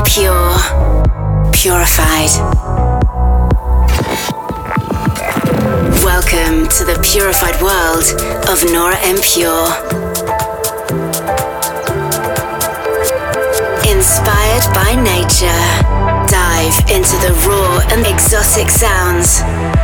Pure. Purified. Welcome to the purified world of Nora En Pure. Inspired by nature, dive into the raw and exotic sounds.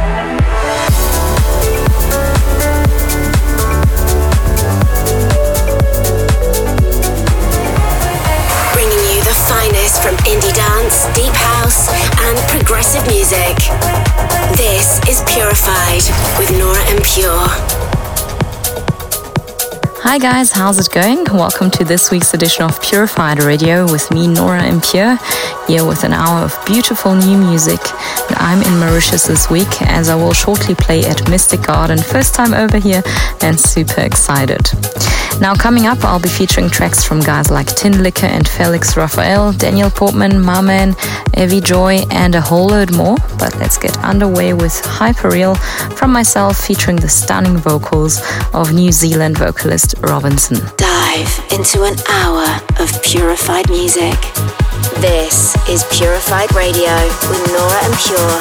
Bringing you the finest from indie dance, deep house, and progressive music. This is Purified with Nora En Pure. Hi guys, how's it going? Welcome to this week's edition of Purified Radio with me, Nora En Pure, here with an hour of beautiful new music. And I'm in Mauritius this week, as I will shortly play at Mystic Garden. First time over here and super excited. Now coming up, I'll be featuring tracks from guys like Tin Liquor and Felix Raphael, Daniel Portman, Marman, Evie Joy, and a whole load more. But let's get underway with Hyperreal from myself, featuring the stunning vocals of New Zealand vocalist Robinson. Dive into an hour of purified music. This is Purified Radio with Nora En Pure.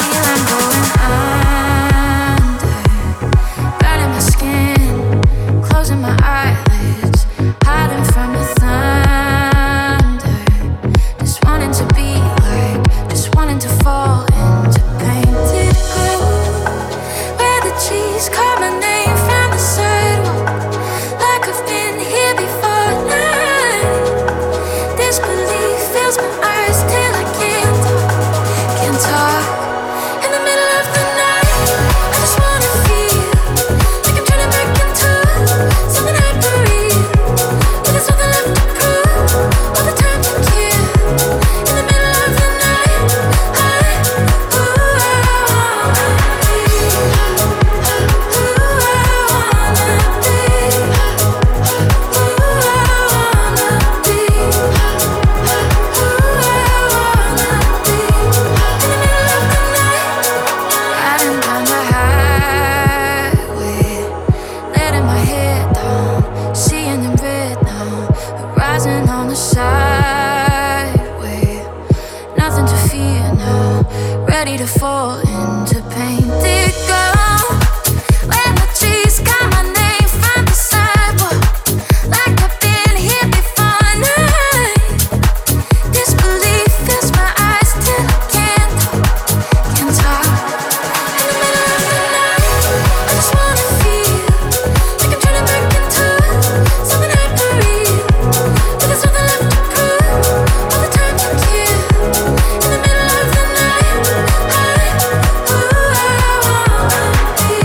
Burning my skin, closing my eyelids, hiding from the thunder. Just wanting to be like, just wanting to fall into painted gold. Where the trees carve my name from the sidewalk, like I've been here before night. Disbelief fills my eyes till I can't talk. In the middle of the night, I just wanna feel like I'm trying to break into something hyper-real, but there's nothing left to prove, all the time to kill. In the middle of the night, I riding down the highway, letting my head down, seeing in red now, rising on the sideway. Nothing to fear now, ready to fall into painted gold. When the trees got my name from the sidewalk, like I've been here before night. Disbelief fills my eyes till I can't talk. In the middle of the night, I just wanna feel like I'm trying to break into something hyper-real, but there's nothing left to prove, all the time to kill. In the middle of the night, I wanna be.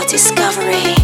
Pure Discovery.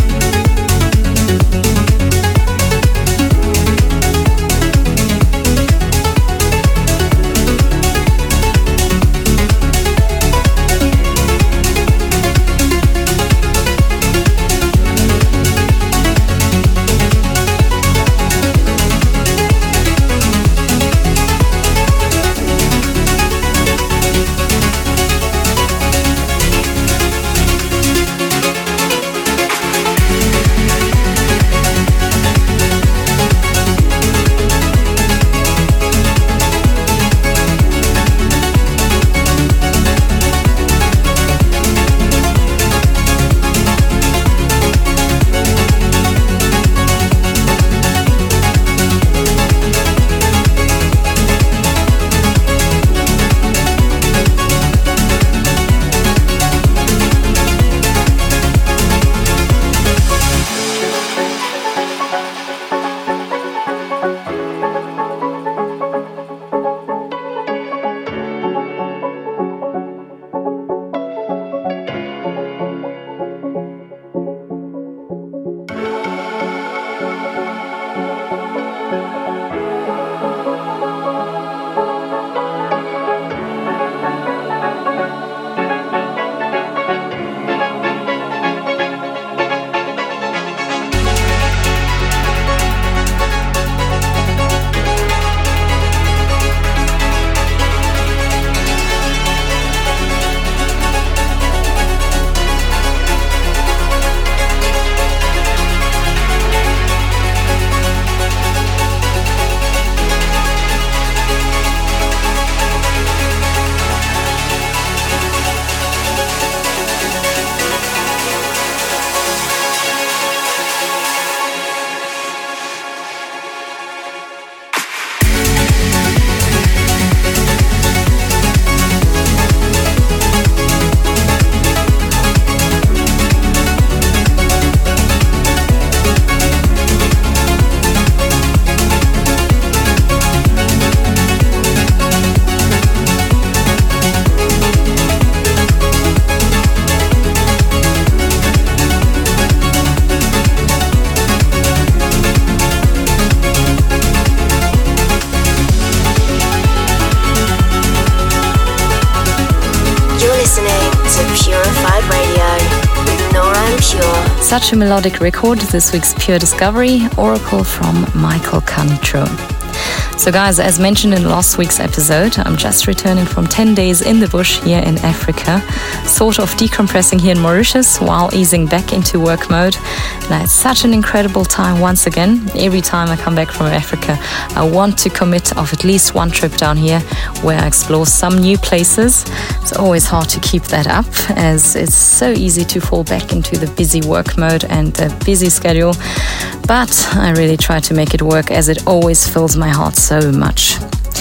Such a melodic record, this week's Pure Discovery, Oracle from Michael Cantro. So guys, as mentioned in last week's episode, I'm just returning from 10 days in the bush here in Africa, sort of decompressing here in Mauritius while easing back into work mode. And I had such an incredible time once again. Every time I come back from Africa, I want to commit of at least one trip down here where I explore some new places. It's always hard to keep that up as it's so easy to fall back into the busy work mode and the busy schedule. But I really try to make it work as it always fills my heart so much.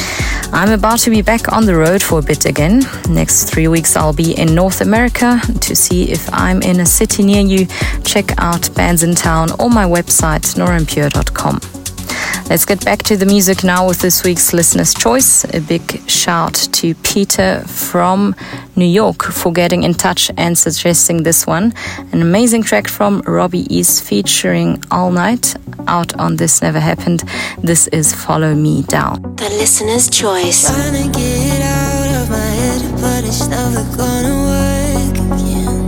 I'm about to be back on the road for a bit again. Next 3 weeks I'll be in North America. To see if I'm in a city near you, check out bands in town or my website noraimpure.com. Let's get back to the music now with this week's listener's choice. A big shout to Peter from New York for getting in touch and suggesting this one. An amazing track from Robbie East featuring All Night, out on This Never Happened. This is Follow Me Down. The listener's choice. Trying to get out of my head, but it's never gonna work again.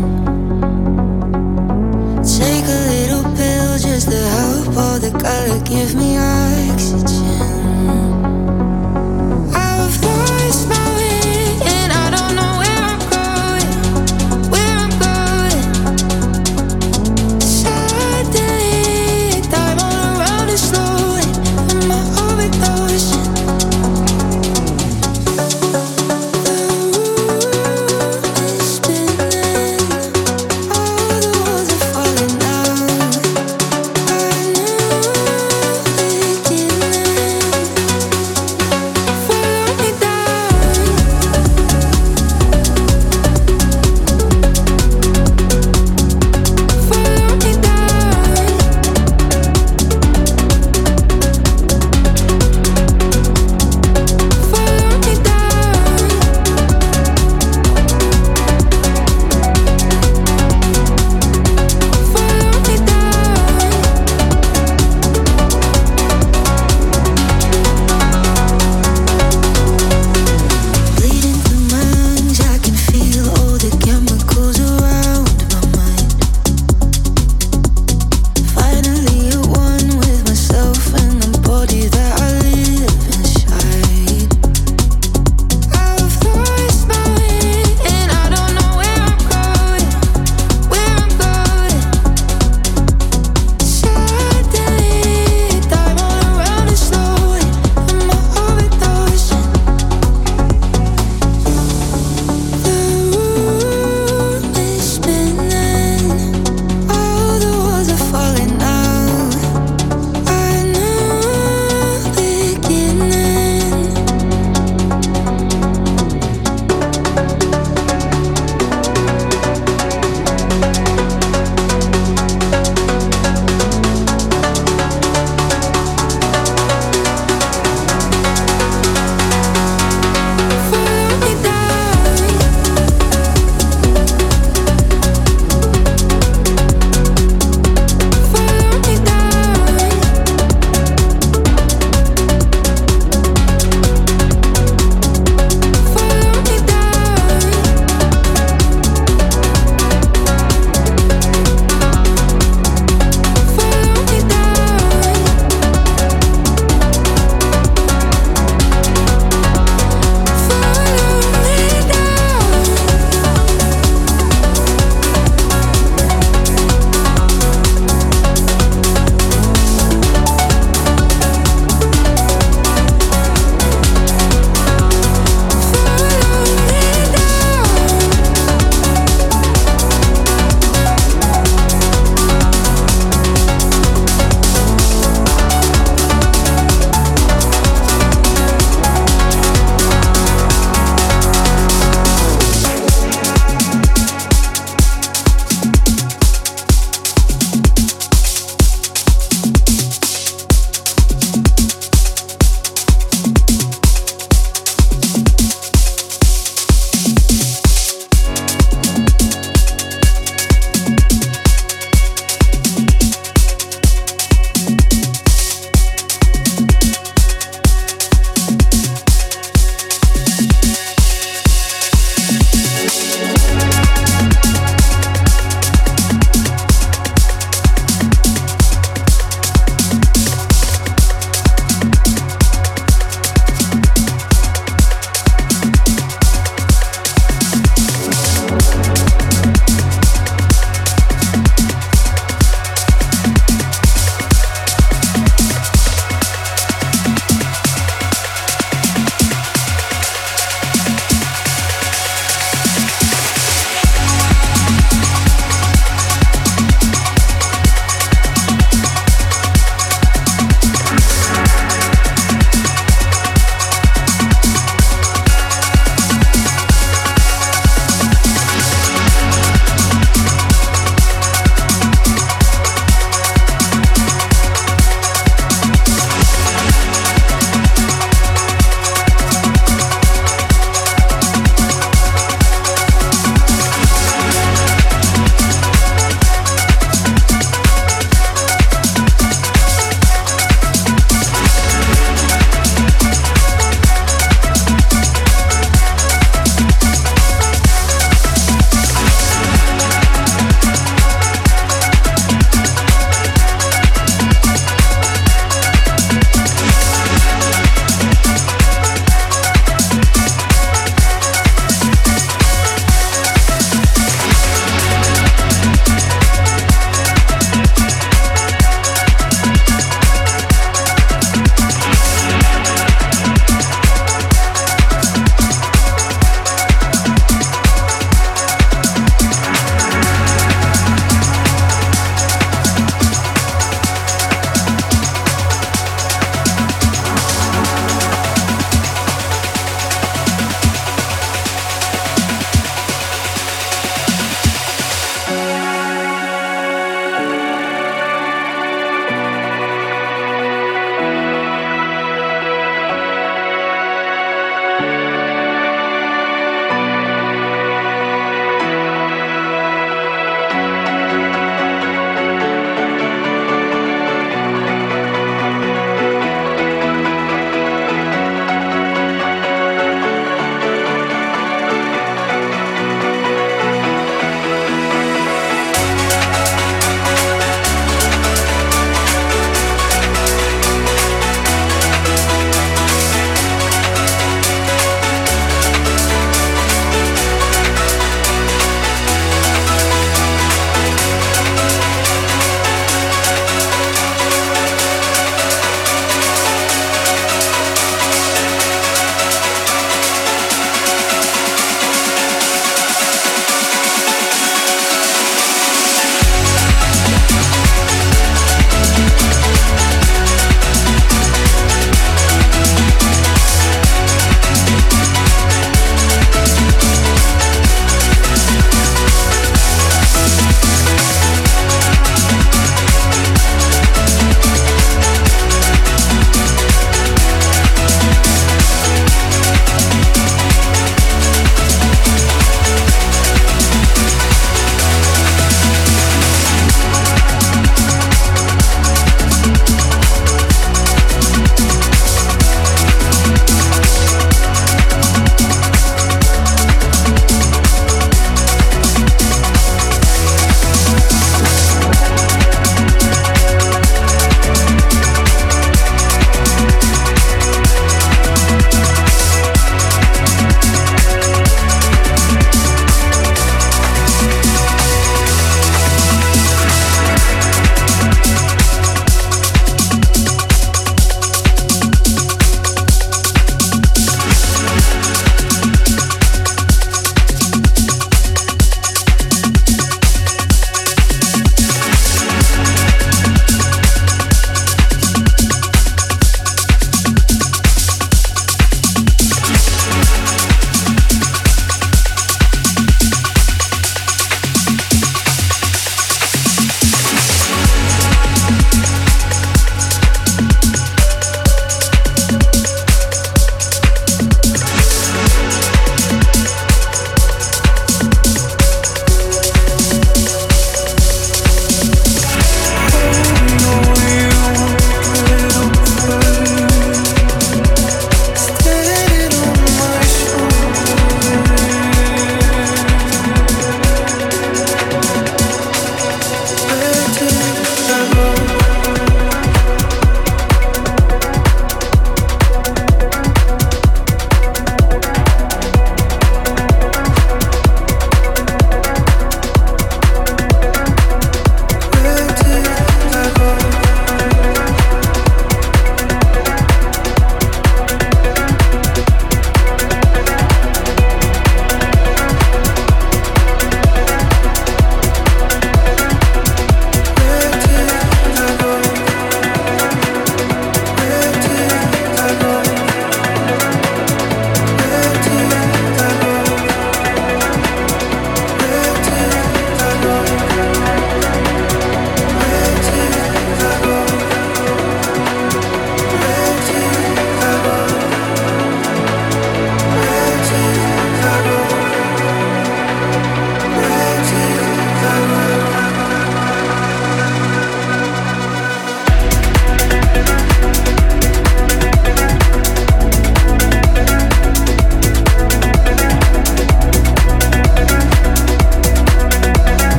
Take a little pill just to help all the color, give me oxygen. I've lost my way and I don't know where I'm going. Suddenly, time all around is slowing and my overdose. The room is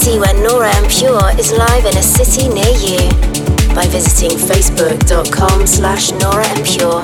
see when Nora En Pure is live in a city near you by visiting facebook.com/Nora En Pure.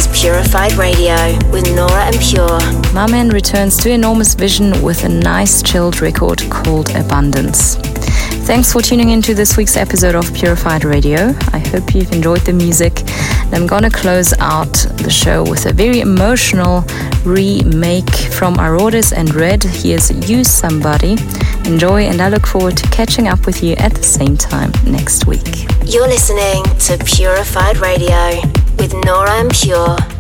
is Purified Radio with Nora En Pure. My man returns to Enormous Vision with a nice chilled record called Abundance. Thanks for tuning into this week's episode of Purified Radio. I hope you've enjoyed the music. And I'm gonna close out the show with a very emotional remake from Arodis and Red. Here's Use Somebody. Enjoy, and I look forward to catching up with you at the same time next week. You're listening to Purified Radio with Nora En Pure.